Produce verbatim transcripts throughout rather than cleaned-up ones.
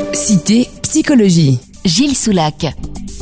Cité Psychologie. Gilles Soulac.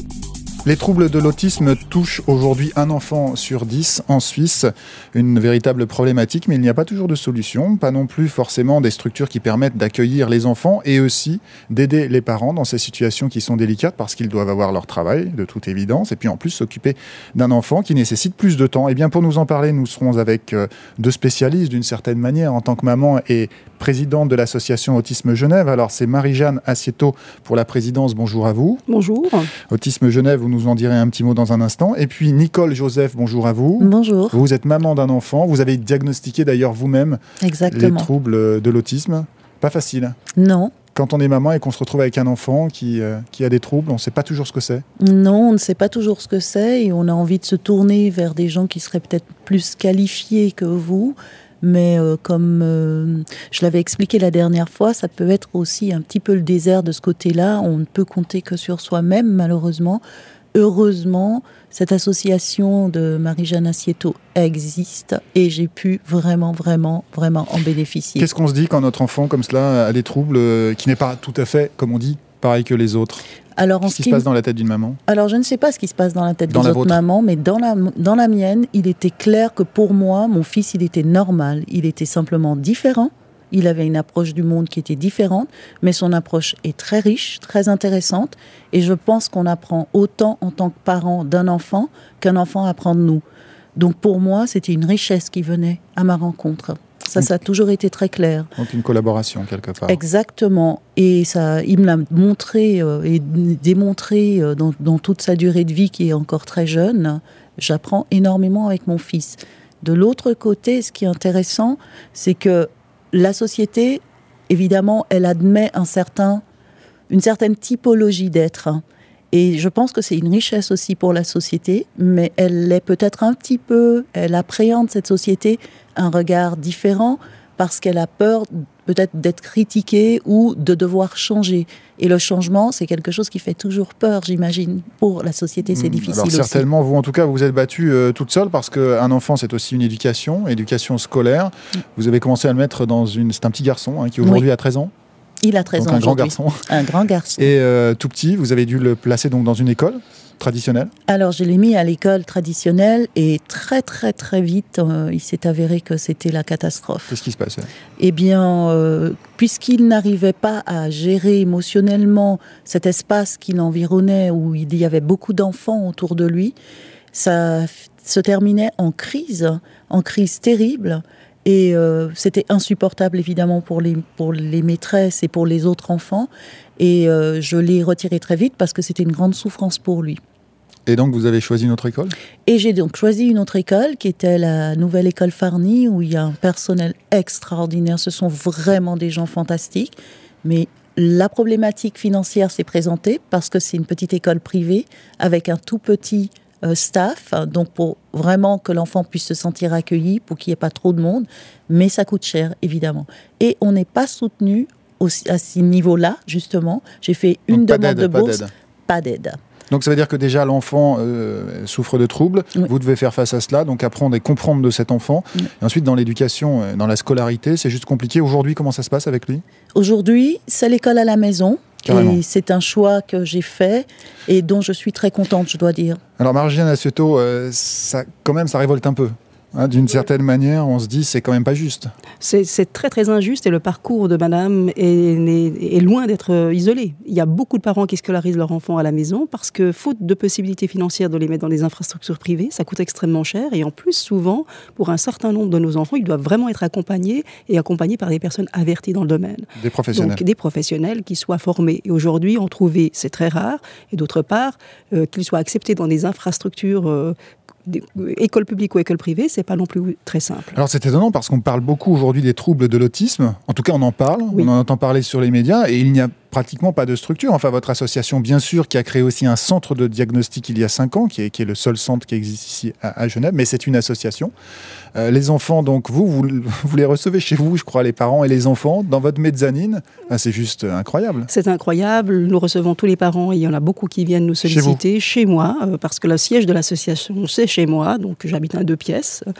Les troubles de l'autisme touchent aujourd'hui un enfant sur dix en Suisse. Une véritable problématique, mais il n'y a pas toujours de solution. Pas non plus forcément des structures qui permettent d'accueillir les enfants et aussi d'aider les parents dans ces situations qui sont délicates parce qu'ils doivent avoir leur travail, de toute évidence, et puis en plus s'occuper d'un enfant qui nécessite plus de temps. Et bien pour nous en parler, nous serons avec deux spécialistes d'une certaine manière en tant que maman et présidente de l'association Autisme Genève. Alors c'est Marie-Jeanne Assieto pour la présidence. Bonjour à vous. Bonjour. Autisme Genève, vous nous en direz un petit mot dans un instant. Et puis Nicole Joseph, bonjour à vous. Bonjour. Vous êtes maman d'un enfant. Vous avez diagnostiqué d'ailleurs vous-même Exactement. les troubles de l'autisme. Pas facile. Non. Quand on est maman et qu'on se retrouve avec un enfant qui, euh, qui a des troubles, on ne sait pas toujours ce que c'est. Non, on ne sait pas toujours ce que c'est et on a envie de se tourner vers des gens qui seraient peut-être plus qualifiés que vous. Mais euh, comme euh, je l'avais expliqué la dernière fois, ça peut être aussi un petit peu le désert de ce côté-là. On ne peut compter que sur soi-même, malheureusement. Heureusement, cette association de Marie-Jeanne Assieto existe et j'ai pu vraiment, vraiment, vraiment en bénéficier. Qu'est-ce qu'on se dit quand notre enfant, comme cela, a des troubles euh, qui n'est pas tout à fait, comme on dit, pareil que les autres? Alors, Qu'est-ce qui se passe dans la tête d'une maman? Alors, je ne sais pas ce qui se passe dans la tête dans des la autres vôtre. mamans, mais dans la, dans la mienne, il était clair que pour moi, mon fils, il était normal. Il était simplement différent. Il avait une approche du monde qui était différente, mais son approche est très riche, très intéressante. Et je pense qu'on apprend autant en tant que parent d'un enfant qu'un enfant apprend de nous. Donc, pour moi, c'était une richesse qui venait à ma rencontre. Ça, ça a toujours été très clair. Donc une collaboration quelque part. Exactement. Et ça, il me l'a montré euh, et démontré euh, dans, dans toute sa durée de vie qui est encore très jeune. J'apprends énormément avec mon fils. De l'autre côté, ce qui est intéressant, c'est que la société, évidemment, elle admet un certain, une certaine typologie d'être. Et je pense que c'est une richesse aussi pour la société, mais elle est peut-être un petit peu, elle appréhende cette société un regard différent parce qu'elle a peur peut-être d'être critiquée ou de devoir changer. Et le changement, c'est quelque chose qui fait toujours peur, j'imagine. Pour la société, c'est difficile Alors, aussi. certainement, vous en tout cas, vous vous êtes battue euh, toute seule parce qu'un enfant, c'est aussi une éducation, éducation scolaire. Mm. Vous avez commencé à le mettre dans une... C'est un petit garçon hein, qui aujourd'hui oui. a treize ans. Il a treize donc ans un grand aujourd'hui. garçon. Un grand garçon. Et euh, tout petit, vous avez dû le placer donc dans une école traditionnelle? Alors, je l'ai mis à l'école traditionnelle et très, très, très vite, euh, il s'est avéré que c'était la catastrophe. Qu'est-ce qui se passait? Eh bien, euh, puisqu'il n'arrivait pas à gérer émotionnellement cet espace qui l'environnait, où il y avait beaucoup d'enfants autour de lui, ça se terminait en crise, en crise terrible. Et euh, c'était insupportable, évidemment, pour les, pour les maîtresses et pour les autres enfants. Et euh, je l'ai retiré très vite parce que c'était une grande souffrance pour lui. Et donc, vous avez choisi une autre école? Et j'ai donc choisi une autre école, qui était la nouvelle école Farny, où il y a un personnel extraordinaire. Ce sont vraiment des gens fantastiques. Mais la problématique financière s'est présentée parce que c'est une petite école privée avec un tout petit Euh, staff, donc pour vraiment que l'enfant puisse se sentir accueilli, pour qu'il n'y ait pas trop de monde, mais ça coûte cher, évidemment. Et on n'est pas soutenu aussi, à ce niveau-là, justement. J'ai fait une donc, demande de pas bourse, d'aide. pas d'aide. Donc ça veut dire que déjà l'enfant euh, souffre de troubles, oui. Vous devez faire face à cela, donc apprendre et comprendre de cet enfant. Oui. Et ensuite dans l'éducation, euh, dans la scolarité, c'est juste compliqué. Aujourd'hui, comment ça se passe avec lui? Aujourd'hui, c'est l'école à la maison. Carrément. Et c'est un choix que j'ai fait et dont je suis très contente, je dois dire. Alors Marie-Jeanne Assieto, euh, ça, quand même, ça révolte un peu. Hein, d'une certaine manière, on se dit c'est quand même pas juste. C'est, c'est très très injuste et le parcours de madame est, est, est loin d'être isolé. Il y a beaucoup de parents qui scolarisent leurs enfants à la maison parce que faute de possibilités financières de les mettre dans des infrastructures privées, ça coûte extrêmement cher et en plus souvent, pour un certain nombre de nos enfants, ils doivent vraiment être accompagnés et accompagnés par des personnes averties dans le domaine. Des professionnels. Donc des professionnels qui soient formés. Et aujourd'hui, en trouver, c'est très rare. Et d'autre part, euh, qu'ils soient acceptés dans des infrastructures euh, école publique ou école privée, c'est pas non plus très simple. Alors c'est étonnant parce qu'on parle beaucoup aujourd'hui des troubles de l'autisme. En tout cas, on en parle, oui. On en entend parler sur les médias et il n'y a pratiquement pas de structure. Enfin, votre association, bien sûr, qui a créé aussi un centre de diagnostic il y a cinq ans, qui est, qui est le seul centre qui existe ici à, à Genève, mais c'est une association. Euh, les enfants, donc vous, vous, vous les recevez chez vous, je crois, les parents et les enfants, dans votre mezzanine. Ah, c'est juste incroyable. C'est incroyable. Nous recevons tous les parents et il y en a beaucoup qui viennent nous solliciter chez, chez moi, euh, parce que le siège de l'association, c'est chez moi, donc j'habite à deux pièces.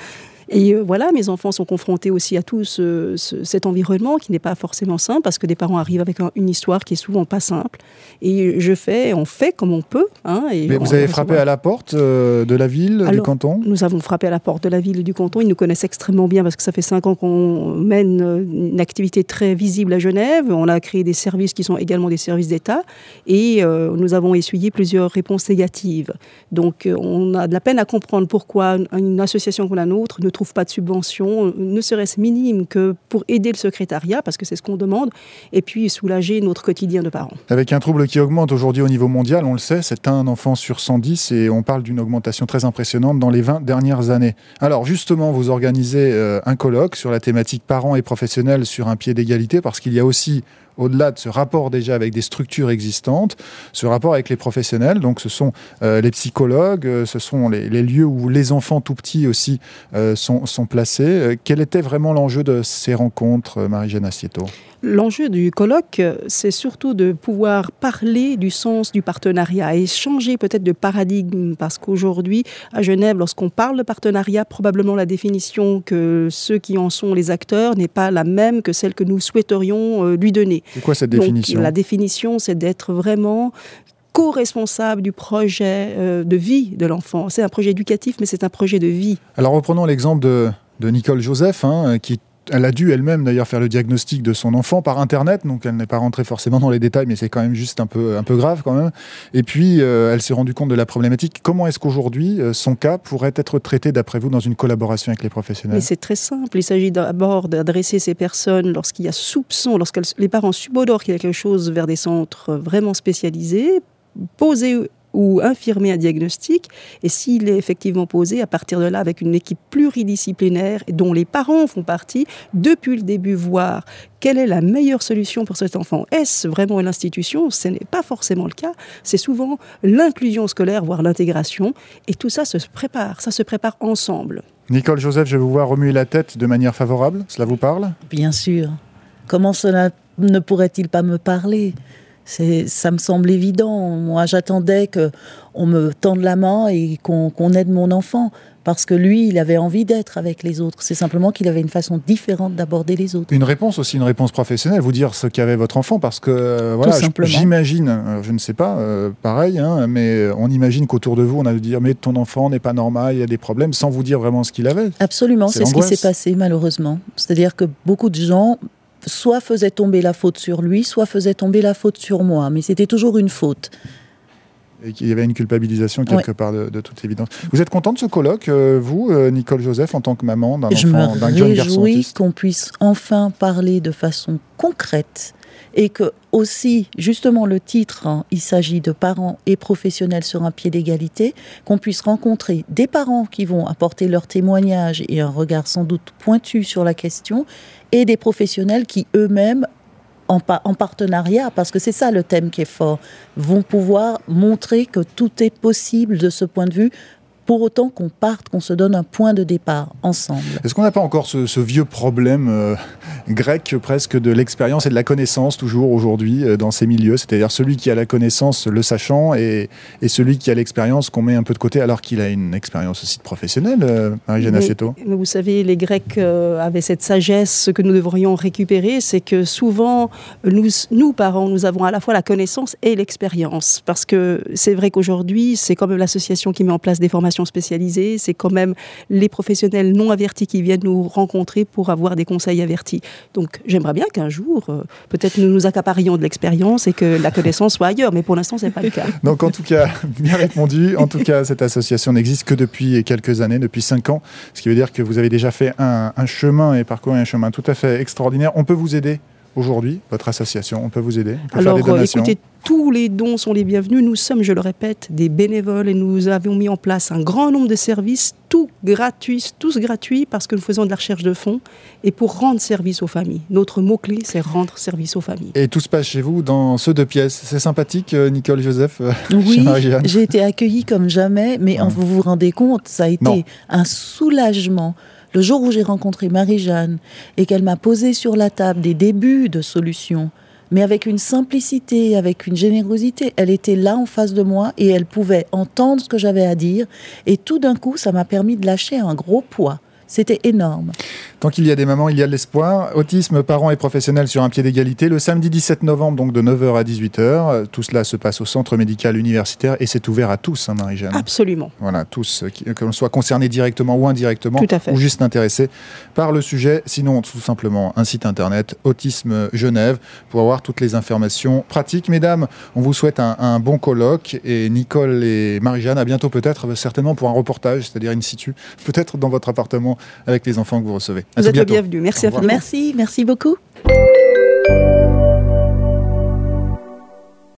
Et euh, voilà, mes enfants sont confrontés aussi à tout ce, ce, cet environnement qui n'est pas forcément simple, parce que des parents arrivent avec un, une histoire qui est souvent pas simple. Et je fais, on fait comme on peut. Hein, et Mais on, vous avez on, frappé voilà. à la porte euh, de la ville, Alors, du canton ? Nous avons frappé à la porte de la ville et du canton. Ils nous connaissent extrêmement bien parce que ça fait cinq ans qu'on mène une activité très visible à Genève. On a créé des services qui sont également des services d'État et euh, nous avons essuyé plusieurs réponses négatives. Donc euh, on a de la peine à comprendre pourquoi une association comme la nôtre ne trouve pas de subvention, ne serait-ce minime que pour aider le secrétariat, parce que c'est ce qu'on demande, et puis soulager notre quotidien de parents. Avec un trouble qui augmente aujourd'hui au niveau mondial, on le sait, c'est un enfant sur cent dix et on parle d'une augmentation très impressionnante dans les vingt dernières années. Alors justement, vous organisez euh, un colloque sur la thématique parents et professionnels sur un pied d'égalité, parce qu'il y a aussi, au-delà de ce rapport déjà avec des structures existantes, ce rapport avec les professionnels. Donc ce sont euh, les psychologues, euh, ce sont les, les lieux où les enfants tout petits aussi euh, sont, sont placés. Euh, quel était vraiment l'enjeu de ces rencontres, Marie-Jeanne Assieto ? L'enjeu du colloque, c'est surtout de pouvoir parler du sens du partenariat et changer peut-être de paradigme, parce qu'aujourd'hui, à Genève, lorsqu'on parle de partenariat, probablement la définition que ceux qui en sont les acteurs n'est pas la même que celle que nous souhaiterions euh, lui donner. C'est quoi cette définition ? Donc, la définition, c'est d'être vraiment co-responsable du projet euh, de vie de l'enfant. C'est un projet éducatif, mais c'est un projet de vie. Alors reprenons l'exemple de, de Nicole Joseph, hein, qui elle a dû elle-même d'ailleurs faire le diagnostic de son enfant par Internet, donc elle n'est pas rentrée forcément dans les détails, mais c'est quand même juste un peu, un peu grave quand même. Et puis, euh, elle s'est rendue compte de la problématique. Comment est-ce qu'aujourd'hui, euh, son cas pourrait être traité, d'après vous, dans une collaboration avec les professionnels ? Mais c'est très simple. Il s'agit d'abord d'adresser ces personnes lorsqu'il y a soupçon, lorsque les parents subodorent qu'il y a quelque chose, vers des centres vraiment spécialisés, poser ou infirmer un diagnostic, et s'il est effectivement posé, à partir de là, avec une équipe pluridisciplinaire dont les parents font partie, depuis le début, voir quelle est la meilleure solution pour cet enfant. Est-ce vraiment l'institution ? Ce n'est pas forcément le cas. C'est souvent l'inclusion scolaire, voire l'intégration, et tout ça se prépare, ça se prépare ensemble. Nicole Joseph, je vous vois remuer la tête de manière favorable, cela vous parle ? Bien sûr. Comment cela ne pourrait-il pas me parler ? C'est, ça me semble évident. Moi, j'attendais qu'on me tende la main et qu'on, qu'on aide mon enfant. Parce que lui, il avait envie d'être avec les autres. C'est simplement qu'il avait une façon différente d'aborder les autres. Une réponse aussi, une réponse professionnelle, vous dire ce qu'avait votre enfant, parce que euh, voilà, j'imagine, euh, je ne sais pas, euh, pareil, hein, mais on imagine qu'autour de vous, on a dû dire mais ton enfant n'est pas normal, il y a des problèmes, sans vous dire vraiment ce qu'il avait. Absolument, c'est, c'est ce qui s'est passé malheureusement. C'est-à-dire que beaucoup de gens soit faisaient tomber la faute sur lui, soit faisaient tomber la faute sur moi, mais c'était toujours une faute. Et qu'il y avait une culpabilisation quelque ouais. part de, de toute évidence. Vous êtes contente de ce colloque, euh, vous, euh, Nicole Joseph, en tant que maman d'un Je enfant, d'un jeune garçon Je me réjouis autiste. qu'on puisse enfin parler de façon concrète et que aussi, justement, le titre, hein, il s'agit de parents et professionnels sur un pied d'égalité, qu'on puisse rencontrer des parents qui vont apporter leur témoignage et un regard sans doute pointu sur la question, et des professionnels qui eux-mêmes, En, pa- en partenariat, parce que c'est ça le thème qui est fort, vont pouvoir montrer que tout est possible de ce point de vue, pour autant qu'on parte, qu'on se donne un point de départ ensemble. Est-ce qu'on n'a pas encore ce, ce vieux problème euh, grec presque de l'expérience et de la connaissance toujours aujourd'hui euh, dans ces milieux, c'est-à-dire celui qui a la connaissance le sachant et, et celui qui a l'expérience qu'on met un peu de côté alors qu'il a une expérience aussi de professionnelle, euh, Marie-Jeanne Assieto ? Mais vous savez, les Grecs euh, avaient cette sagesse que nous devrions récupérer, c'est que souvent, nous, nous parents, nous avons à la fois la connaissance et l'expérience, parce que c'est vrai qu'aujourd'hui, c'est quand même l'association qui met en place des formations spécialisées, c'est quand même les professionnels non avertis qui viennent nous rencontrer pour avoir des conseils avertis. Donc j'aimerais bien qu'un jour, euh, peut-être nous nous accaparions de l'expérience et que la connaissance soit ailleurs, mais pour l'instant, ce n'est pas le cas. Donc en tout cas, bien répondu. En tout cas, cette association n'existe que depuis quelques années, depuis cinq ans, ce qui veut dire que vous avez déjà fait un, un chemin et parcouru un chemin tout à fait extraordinaire. On peut vous aider aujourd'hui, votre association, on peut vous aider, on peut Alors, faire des donations. écoutez, tous les dons sont les bienvenus. Nous sommes, je le répète, des bénévoles et nous avons mis en place un grand nombre de services, tout gratuits, tous gratuits, parce que nous faisons de la recherche de fonds et pour rendre service aux familles. Notre mot-clé, c'est rendre service aux familles. Et tout se passe chez vous dans ce deux pièces. C'est sympathique, Nicole Joseph, oui, j'ai été accueillie comme jamais, mais ouais. vous vous rendez compte, ça a été non. un soulagement. Le jour où j'ai rencontré Marie-Jeanne et qu'elle m'a posé sur la table des débuts de solutions, mais avec une simplicité, avec une générosité, elle était là en face de moi et elle pouvait entendre ce que j'avais à dire. Et tout d'un coup, ça m'a permis de lâcher un gros poids. C'était énorme. Tant qu'il y a des mamans, il y a de l'espoir. Autisme, parents et professionnels sur un pied d'égalité. Le samedi dix-sept novembre, donc de neuf heures à dix-huit heures. Tout cela se passe au centre médical universitaire et c'est ouvert à tous, hein, Marie-Jeanne. Absolument. Voilà, tous, que l'on soit concerné directement ou indirectement, tout à fait. Ou juste intéressé par le sujet. Sinon, tout simplement, un site internet, Autisme Genève, pour avoir toutes les informations pratiques. Mesdames, on vous souhaite un, un bon colloque et Nicole et Marie-Jeanne, à bientôt peut-être, certainement pour un reportage, c'est-à-dire in situ, peut-être dans votre appartement avec les enfants que vous recevez. Vous êtes le bienvenu. Merci infiniment. Merci, merci beaucoup.